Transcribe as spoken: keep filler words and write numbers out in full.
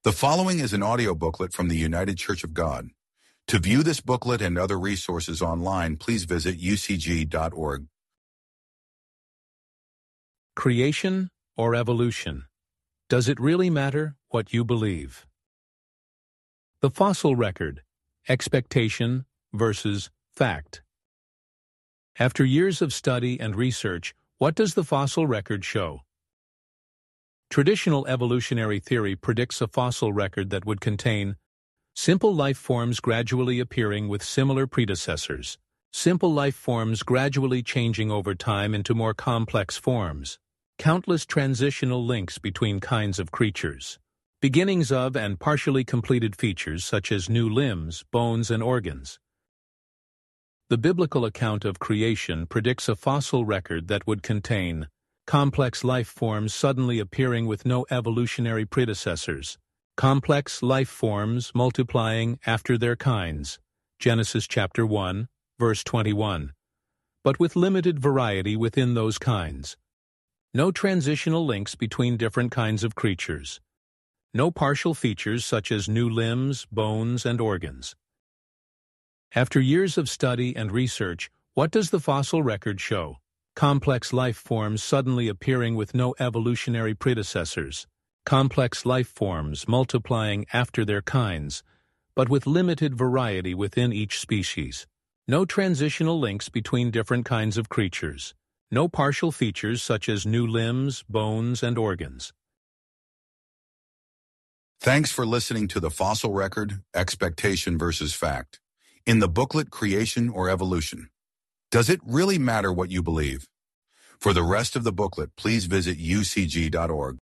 The following is an audio booklet from the United Church of God. To view this booklet and other resources online, please visit u c g dot org. Creation or evolution? Does it really matter what you believe? The fossil record, expectation versus fact. After years of study and research, what does the fossil record show? Traditional evolutionary theory predicts a fossil record that would contain simple life forms gradually appearing with similar predecessors, simple life forms gradually changing over time into more complex forms, countless transitional links between kinds of creatures, beginnings of and partially completed features such as new limbs, bones, and organs. The biblical account of creation predicts a fossil record that would contain complex life forms suddenly appearing with no evolutionary predecessors, complex life forms multiplying after their kinds, Genesis chapter one, verse twenty-one, but with limited variety within those kinds. No transitional links between different kinds of creatures. No partial features such as new limbs, bones, and organs. After years of study and research, what does the fossil record show? Complex life forms suddenly appearing with no evolutionary predecessors, complex life forms multiplying after their kinds, but with limited variety within each species. No transitional links between different kinds of creatures. No partial features such as new limbs, bones, and organs. Thanks for listening to the fossil record, expectation versus fact. In the booklet Creation or Evolution. Does it really matter what you believe? For the rest of the booklet, please visit u c g dot org.